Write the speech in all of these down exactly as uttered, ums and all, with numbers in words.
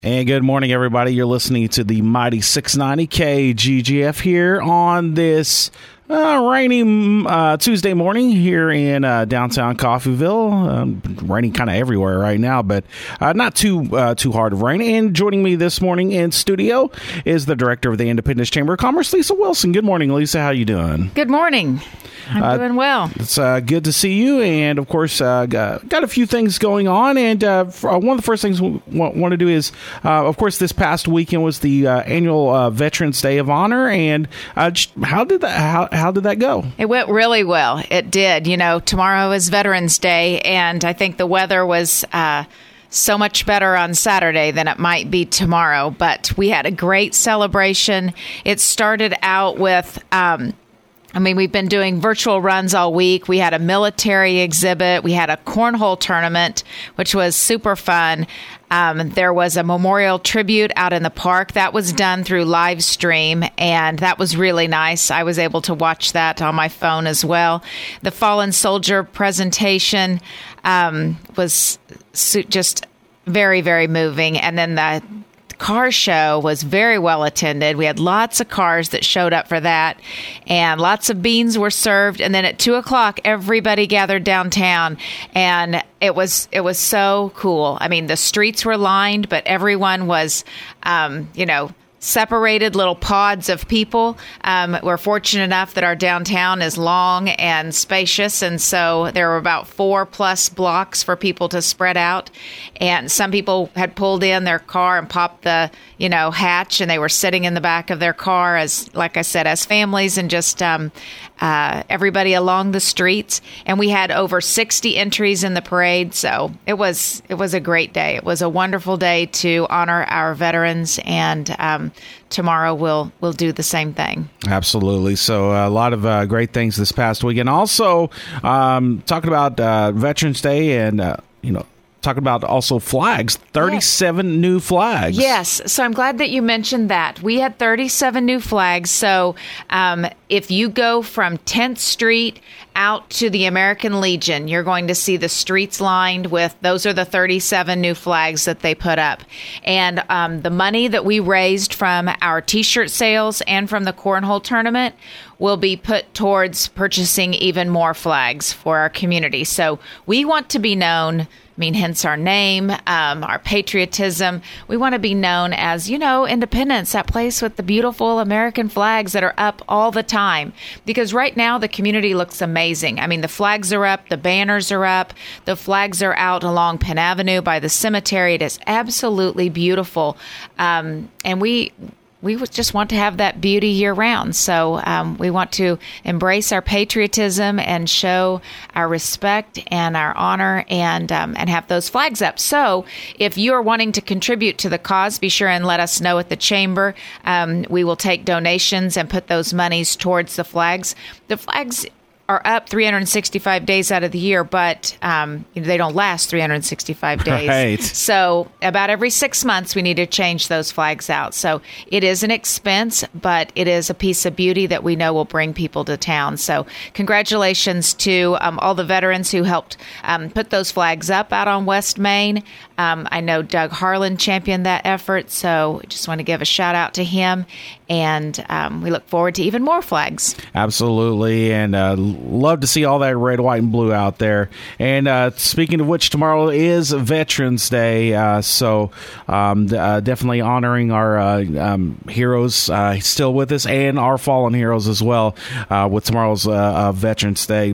And good morning, everybody. You're listening to the Mighty six ninety K G G F here on this uh, rainy uh, Tuesday morning here in uh, downtown Coffeyville. Um, raining kind of everywhere right now, but uh, not too uh, too hard of rain. And joining me this morning in studio is the director of the Independence Chamber of Commerce, Lisa Wilson. Good morning, Lisa. How you doing? Good morning. I'm uh, doing well. It's uh, good to see you. And, of course, uh, got, got a few things going on. And uh, for, uh, one of the first things we w- want to do is, uh, of course, this past weekend was the uh, annual uh, Veterans Day of Honor. And uh, just, how did that how, how did that go? It went really well. It did. You know, tomorrow is Veterans Day, and I think the weather was uh, so much better on Saturday than it might be tomorrow. But we had a great celebration. It started out with... Um, I mean, we've been doing virtual runs all week. We had a military exhibit. We had a cornhole tournament, which was super fun. Um, there was a memorial tribute out in the park that was done through live stream, and that was really nice. I was able to watch that on my phone as well. The fallen soldier presentation um, was su- just very, very moving. And then the car show was very well attended. We had lots of cars that showed up for that, and lots of beans were served. And then at two o'clock, everybody gathered downtown, and it was it was so cool. I mean, the streets were lined, but everyone was, um, you know, separated little pods of people. Um, we're fortunate enough that our downtown is long and spacious, and so there were about four plus blocks for people to spread out. And some people had pulled in their car and popped the, you know, hatch, and they were sitting in the back of their car as, like I said, as families, and just um, uh, everybody along the streets. And we had over sixty entries in the parade, so it was it was a great day. It was a wonderful day to honor our veterans, and um, tomorrow we'll we'll do the same thing. Absolutely. So uh, a lot of uh, great things this past weekend. Also, um, talking about uh, Veterans Day, and uh, you know. Talking about also flags, thirty-seven yes. new flags. Yes. So I'm glad that you mentioned that. We had thirty-seven new flags. So um, if you go from tenth Street out to the American Legion, you're going to see the streets lined with, those are the thirty-seven new flags that they put up. And um, the money that we raised from our T-shirt sales and from the cornhole tournament will be put towards purchasing even more flags for our community. So we want to be known, I mean, hence our name, um, our patriotism. We want to be known as, you know, Independence, that place with the beautiful American flags that are up all the time. Because right now the community looks amazing. I mean, the flags are up, the banners are up, the flags are out along Penn Avenue by the cemetery. It is absolutely beautiful. Um, and we... We just want to have that beauty year-round. So um, we want to embrace our patriotism and show our respect and our honor, and um, and have those flags up. So if you are wanting to contribute to the cause, be sure and let us know at the Chamber. Um, we will take donations and put those monies towards the flags. The flags are up three hundred sixty-five days out of the year, but um, they don't last three hundred sixty-five days. Right. So about every six months, we need to change those flags out. So it is an expense, but it is a piece of beauty that we know will bring people to town. So congratulations to um, all the veterans who helped um, put those flags up out on West Main. Um, I know Doug Harlan championed that effort, so I just want to give a shout out to him. And um, we look forward to even more flags. Absolutely. And uh, love to see all that red, white, and blue out there. And uh, speaking of which, tomorrow is Veterans Day. Uh, so um, uh, definitely honoring our uh, um, heroes uh, still with us, and our fallen heroes as well, uh, with tomorrow's uh, uh, Veterans Day.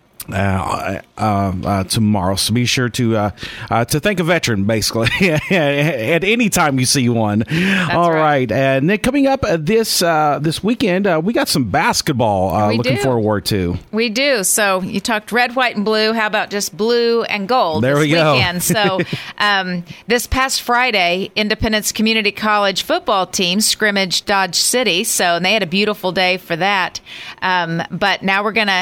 Uh, uh, uh, tomorrow, so be sure to uh, uh, to thank a veteran, basically, at any time you see one. That's All right. right, and then coming up uh, this uh, this weekend, uh, we got some basketball uh, We looking do. forward to. We do. So you talked red, white, and blue. How about just blue and gold There this we go. weekend? So um, this past Friday, Independence Community College football team scrimmaged Dodge City. So they had a beautiful day for that. Um, but now we're going to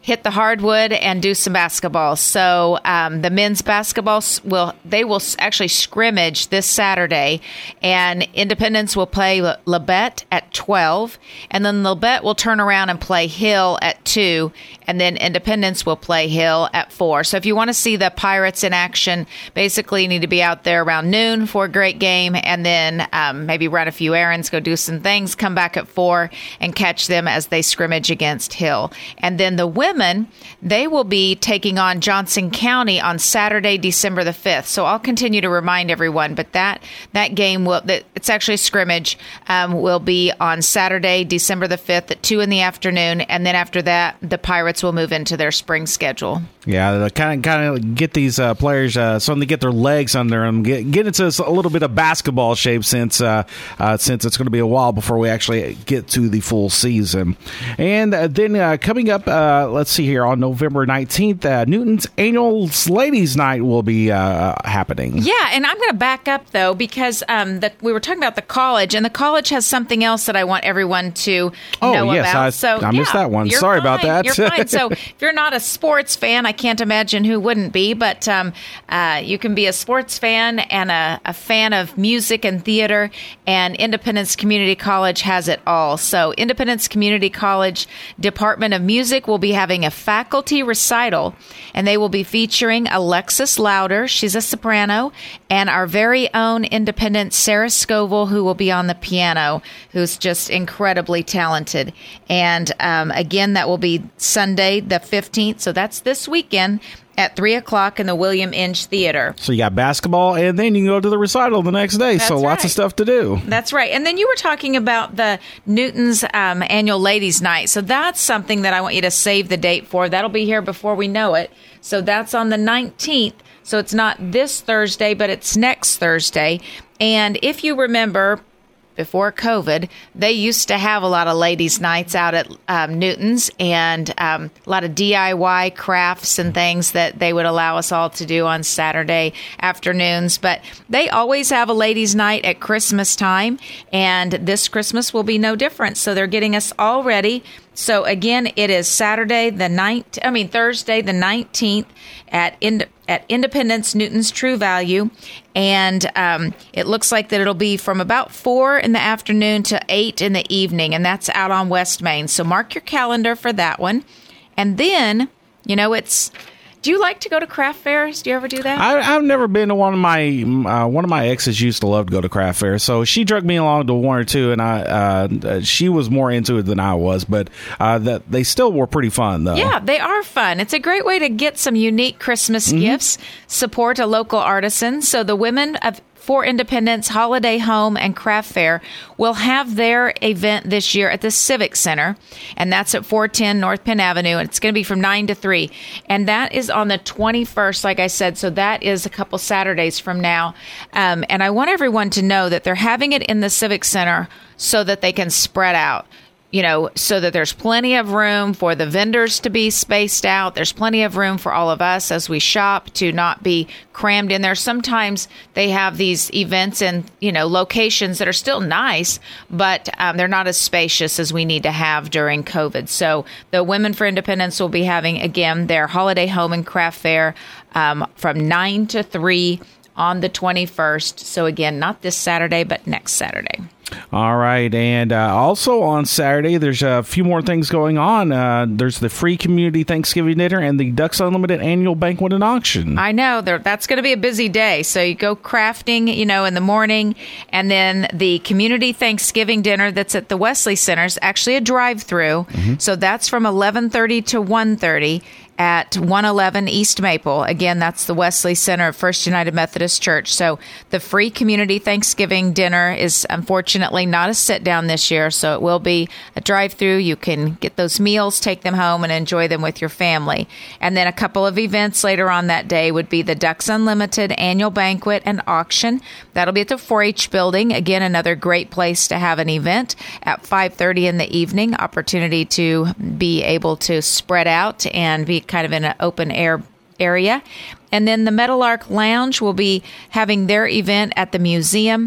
hit the hardwood and do some basketball. So um, the men's basketball will they will actually scrimmage this Saturday, and Independence will play Labette at twelve, and then Labette will turn around and play Hill at two, and then Independence will play Hill at four. So if you want to see the Pirates in action, basically you need to be out there around noon for a great game, and then um, maybe run a few errands, go do some things, come back at four, and catch them as they scrimmage against Hill. And then the women, they will be taking on Johnson County on Saturday, December the fifth. So I'll continue to remind everyone, but that that game will that it's actually a scrimmage um, will be on Saturday, December the fifth at two in the afternoon, and then after that, the Pirates will move into their spring schedule. Yeah, kind of kind of get these uh, players uh, something to get their legs under them, get get into a little bit of basketball shape since uh, uh, since it's going to be a while before we actually get to the full season. And uh, then uh, coming up, uh, let's see here, on November nineteenth, uh, Newton's annual Ladies' Night will be uh, happening. Yeah, and I'm going to back up, though, because um, the, we were talking about the college, and the college has something else that I want everyone to oh, know yes, about. I, so, I missed yeah, that one. You're Sorry fine. about that. You're fine. So if you're not a sports fan, I can't imagine who wouldn't be, but um, uh, you can be a sports fan and a, a fan of music and theater, and Independence Community College has it all. So Independence Community College Department of Music will be having a faculty recital, and they will be featuring Alexis Louder, she's a soprano, and our very own Independent Sarah Scoville, who will be on the piano, who's just incredibly talented. And um, again, that will be Sunday the fifteenth, so that's this weekend, at three o'clock in the William Inge Theater. So you got basketball, and then you can go to the recital the next day. That's so lots right. of stuff to do. That's right. And then you were talking about the Newton's um, annual Ladies' Night. So that's something that I want you to save the date for. That'll be here before we know it. So that's on the nineteenth. So it's not this Thursday, but it's next Thursday. And if you remember, before COVID, they used to have a lot of ladies' nights out at um, Newton's, and um, a lot of D I Y crafts and things that they would allow us all to do on Saturday afternoons. But they always have a ladies' night at Christmas time, and this Christmas will be no different. So they're getting us all ready. So again, it is Saturday the ninth. I mean Thursday the nineteenth at Ind- at Independence Newton's True Value, and um, it looks like that it'll be from about four in the afternoon to eight in the evening, and that's out on West Main. So mark your calendar for that one. And then, you know, it's. Do you like to go to craft fairs? Do you ever do that? I, I've never been to one of my uh, one of my exes used to love to go to craft fairs, so she dragged me along to one or two, and I uh, she was more into it than I was, but uh, that they still were pretty fun though. Yeah, they are fun. It's a great way to get some unique Christmas mm-hmm. gifts, support a local artisan. So the women of For Independence Holiday Home and Craft Fair will have their event this year at the Civic Center, and that's at four ten North Penn Avenue, and it's going to be from nine to three, and that is on the twenty-first, like I said, so that is a couple Saturdays from now. Um, and I want everyone to know that they're having it in the Civic Center so that they can spread out. You know, so that there's plenty of room for the vendors to be spaced out. There's plenty of room for all of us as we shop to not be crammed in there. Sometimes they have these events in, you know, locations that are still nice, but um, they're not as spacious as we need to have during COVID. So the Women for Independence will be having, again, their Holiday Home and Craft Fair um, from nine to three on the twenty-first. So again, not this Saturday, but next Saturday. All right, and uh, also on Saturday, there's a few more things going on. Uh, there's the free community Thanksgiving dinner and the Ducks Unlimited annual banquet and auction. I know that's going to be a busy day. So you go crafting, you know, in the morning, and then the community Thanksgiving dinner that's at the Wesley Center is actually a drive-through. Mm-hmm. So that's from eleven thirty to one thirty. At one eleven East Maple. Again, that's the Wesley Center of First United Methodist Church. So the free community Thanksgiving dinner is unfortunately not a sit-down this year, so it will be a drive-through. You can get those meals, take them home, and enjoy them with your family. And then a couple of events later on that day would be the Ducks Unlimited annual banquet and auction. That'll be at the four H building. Again, another great place to have an event at five thirty in the evening. Opportunity to be able to spread out and be kind of in an open air area. And then the Meadowlark Lounge will be having their event at the museum.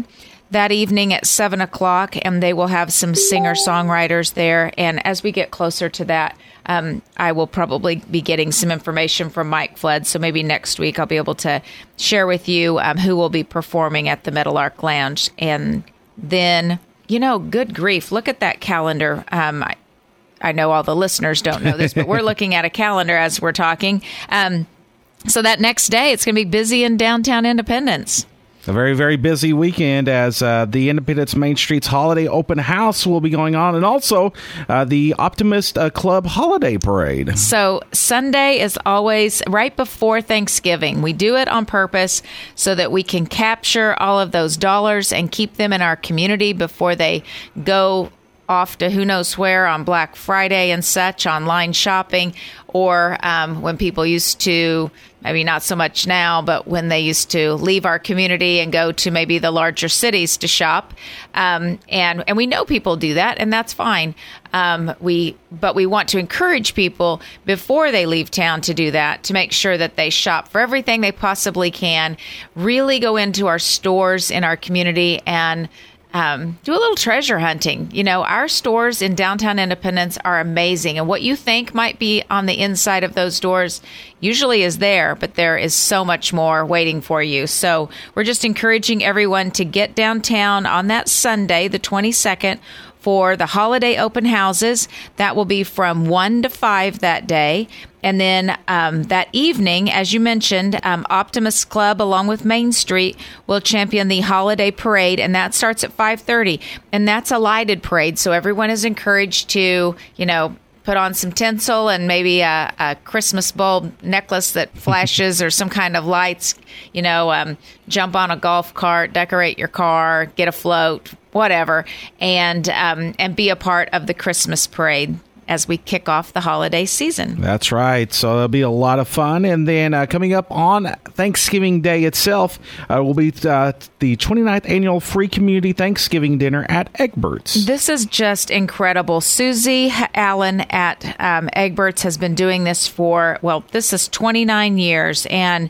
that evening at seven o'clock, and they will have some singer-songwriters there. And as we get closer to that, um, I will probably be getting some information from Mike Flood. So maybe next week I'll be able to share with you um, who will be performing at the Meadowlark Lounge. And then, you know, good grief, look at that calendar. Um, I, I know all the listeners don't know this, but we're looking at a calendar as we're talking. Um, so that next day, it's going to be busy in downtown Independence. A very, very busy weekend as uh, the Independence Main Street's Holiday Open House will be going on, and also uh, the Optimist uh, Club Holiday Parade. So Sunday is always right before Thanksgiving. We do it on purpose so that we can capture all of those dollars and keep them in our community before they go off to who knows where on Black Friday and such, online shopping, or um, when people used to, maybe not so much now, but when they used to leave our community and go to maybe the larger cities to shop. Um, and, and we know people do that, and that's fine. Um, we, but we want to encourage people before they leave town to do that, to make sure that they shop for everything they possibly can, really go into our stores in our community and Um, do a little treasure hunting. You know, our stores in downtown Independence are amazing. And what you think might be on the inside of those doors usually is there, but there is so much more waiting for you. So we're just encouraging everyone to get downtown on that Sunday, the twenty-second, for the holiday open houses. That will be from one to five that day. And then um, that evening, as you mentioned, um, Optimist Club, along with Main Street, will champion the holiday parade, and that starts at five thirty. And that's a lighted parade, so everyone is encouraged to, you know, put on some tinsel and maybe a, a Christmas bulb necklace that flashes or some kind of lights, you know, um, jump on a golf cart, decorate your car, get a float, whatever, and um, and be a part of the Christmas parade as we kick off the holiday season. That's right. So there'll be a lot of fun. And then uh, coming up on Thanksgiving Day itself uh, will be uh, the twenty-ninth Annual Free Community Thanksgiving Dinner at Egbert's. This is just incredible. Susie Allen at um, Egbert's has been doing this for, well, this is twenty-nine years. And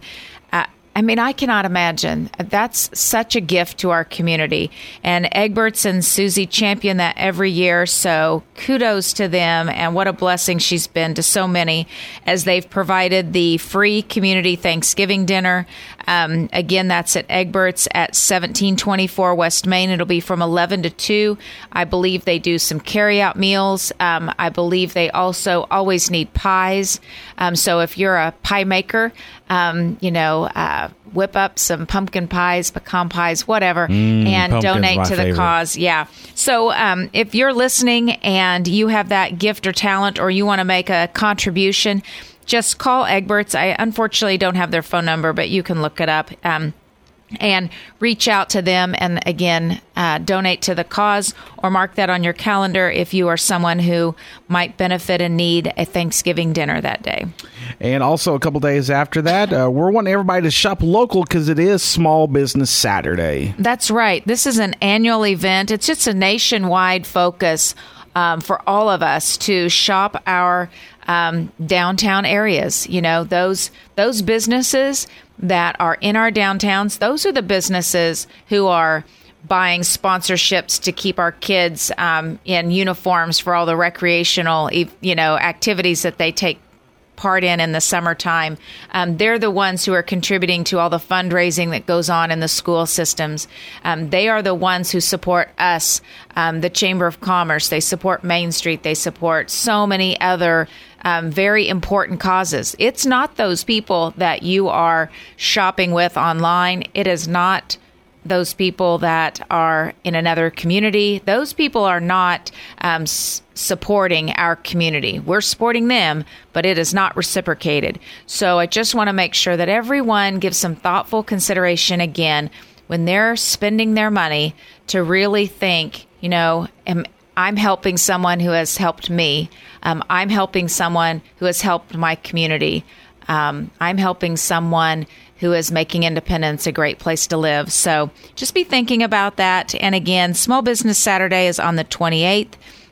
I mean, I cannot imagine. That's such a gift to our community. And Egbert's and Susie champion that every year. So kudos to them. And what a blessing she's been to so many as they've provided the free community Thanksgiving dinner. Um, again, that's at Egbert's at seventeen twenty-four West Main. It'll be from eleven to two. I believe they do some carry-out meals. Um, I believe they also always need pies. Um, so if you're a pie maker, um, you know, uh, whip up some pumpkin pies, pecan pies, whatever, mm, and donate to the favorite. cause. Yeah. So um, if you're listening and you have that gift or talent, or you want to make a contribution, just call Egbert's. I unfortunately don't have their phone number, but you can look it up. Um, and reach out to them and, again, uh, donate to the cause, or mark that on your calendar if you are someone who might benefit and need a Thanksgiving dinner that day. And also a couple days after that, uh, we're wanting everybody to shop local because it is Small Business Saturday. That's right. This is an annual event. It's just a nationwide focus um, for all of us to shop our um, downtown areas. You know, those those businesses that are in our downtowns, those are the businesses who are buying sponsorships to keep our kids um, in uniforms for all the recreational, you know, activities that they take part in in the summertime. Um, they're the ones who are contributing to all the fundraising that goes on in the school systems. Um, they are the ones who support us, um, the Chamber of Commerce. They support Main Street. They support so many other um, very important causes. It's not those people that you are shopping with online. It is not those people that are in another community. Those people are not um, s- supporting our community. We're supporting them, but it is not reciprocated. So I just want to make sure that everyone gives some thoughtful consideration again when they're spending their money, to really think, you know, am, I'm helping someone who has helped me. Um, I'm helping someone who has helped my community. Um, I'm helping someone who is making Independence a great place to live. So just be thinking about that. And again, Small Business Saturday is on the twenty-eighth.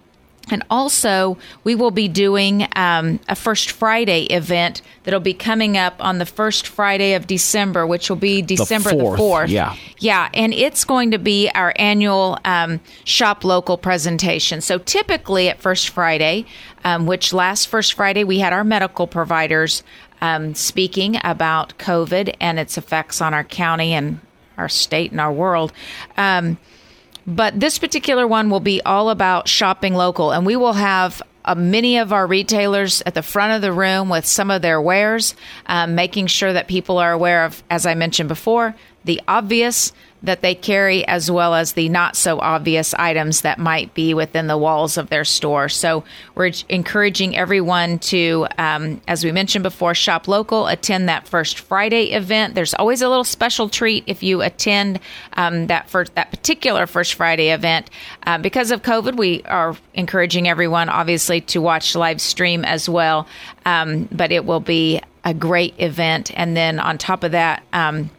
And also, we will be doing um, a First Friday event that'll be coming up on the first Friday of December, which will be December the fourth. Yeah. Yeah, and it's going to be our annual um, Shop Local presentation. So typically at First Friday, um, which last First Friday we had our medical providers um, speaking about COVID and its effects on our county and our state and our world. Um But this particular one will be all about shopping local, and we will have uh, many of our retailers at the front of the room with some of their wares, um, making sure that people are aware of, as I mentioned before, the obvious that they carry as well as the not so obvious items that might be within the walls of their store. So we're encouraging everyone to, um, as we mentioned before, shop local, attend that First Friday event. There's always a little special treat if you attend um, that first, that particular First Friday event. Uh, because of COVID, we are encouraging everyone, obviously, to watch live stream as well. Um, but it will be a great event. And then on top of that, um,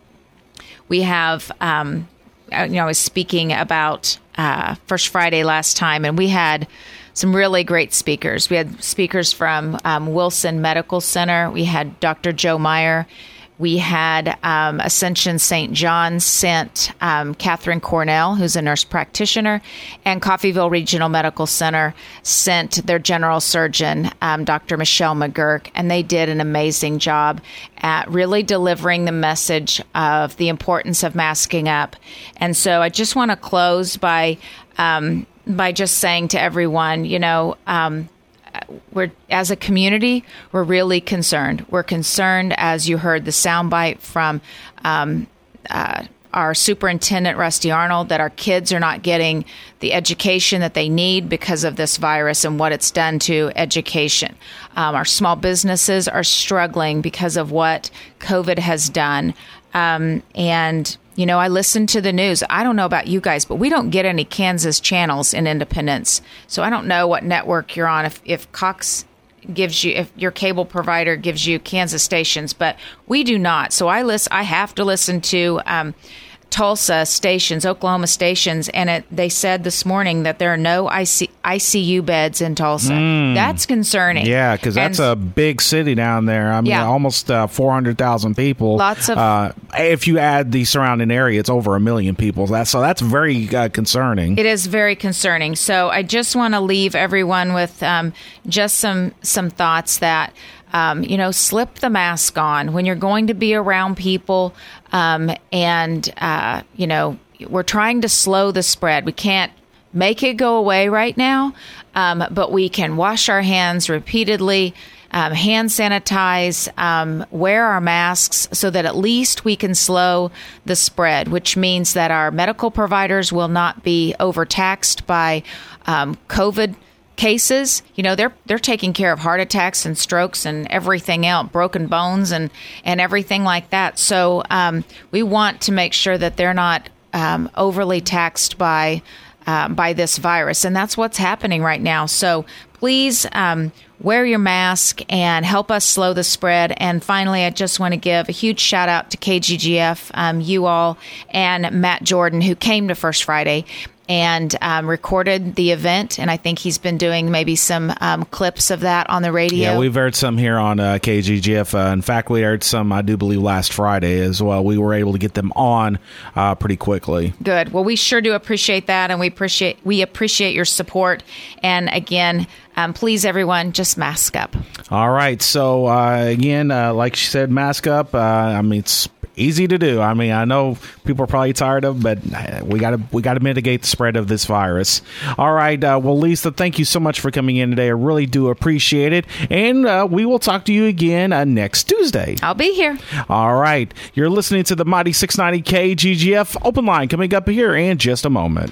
we have, um, you know, I was speaking about uh, First Friday last time, and we had some really great speakers. We had speakers from um, Wilson Medical Center. We had Doctor Joe Meyer. We had um, Ascension Saint John's sent um, Catherine Cornell, who's a nurse practitioner, and Coffeyville Regional Medical Center sent their general surgeon, um, Doctor Michelle McGurk, and they did an amazing job at really delivering the message of the importance of masking up. And so I just want to close by um, by just saying to everyone, you know, um, we're, as a community, we're really concerned. We're concerned, as you heard the soundbite from um, uh, our superintendent, Rusty Arnold, that our kids are not getting the education that they need because of this virus and what it's done to education. Um, our small businesses are struggling because of what COVID has done. Um, and, you know, I listen to the news. I don't know about you guys, but we don't get any Kansas channels in Independence. So I don't know what network you're on. If, if Cox gives you, if your cable provider gives you Kansas stations, but we do not. So I listen, I have to listen to, um, Tulsa stations, Oklahoma stations, and it, they said this morning that there are no I C, I C U beds in Tulsa. Mm. That's concerning. Yeah, because that's and, a big city down there. I mean, yeah. almost uh, four hundred thousand people. Lots of. Uh, if you add the surrounding area, it's over a million people. That's, so that's very uh, concerning. It is very concerning. So I just want to leave everyone with um, just some some thoughts that. Um, you know, slip the mask on when you're going to be around people. Um, and, uh, you know, we're trying to slow the spread. We can't make it go away right now, um, but we can wash our hands repeatedly, um, hand sanitize, um, wear our masks so that at least we can slow the spread, which means that our medical providers will not be overtaxed by um, COVID cases. You know, they're they're taking care of heart attacks and strokes and everything else, broken bones and and everything like that. So um, we want to make sure that they're not um, overly taxed by uh, by this virus, and that's what's happening right now. So please um, wear your mask and help us slow the spread. And finally, I just want to give a huge shout out to K G G F, um, you all, and Matt Jordan, who came to First Friday and um, recorded the event. And I think he's been doing maybe some um, clips of that on the radio. Yeah, we've heard some here on uh, K G G F. Uh, in fact, we heard some, I do believe, last Friday as well. We were able to get them on uh, pretty quickly. Good. Well, we sure do appreciate that, and we appreciate we appreciate your support. And again, um, please, everyone, just mask up. All right. So, uh, again, uh, like she said, mask up. Uh, I mean, it's easy to do. I mean, I know people are probably tired of, but we got to we got to mitigate the spread of this virus. All right. Uh, well, Lisa, thank you so much for coming in today. I really do appreciate it. And uh, we will talk to you again uh, next Tuesday. I'll be here. All right. You're listening to the Mighty six ninety K G G F Open Line coming up here in just a moment.